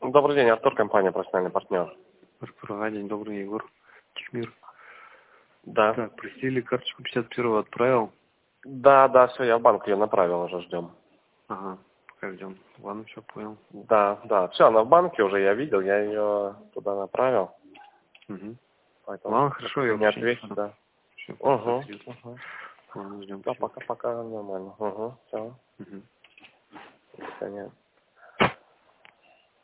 Добрый день, Артур, компания «Профессиональный партнер». Артур, день добрый, Егор. Тихмир. Да. Так, просили карточку 51-го отправил. Да, все, я в банк ее направил, уже ждем. Ага, пока ждем. Ладно, все понял. Да, все, она в банке уже, я видел, я ее туда направил. Угу. Поэтому Ладно, хорошо, я не ответить, да. Все, Угу. Ладно, ждем. Да, пока нормально. Угу, все. Угу. До свидания.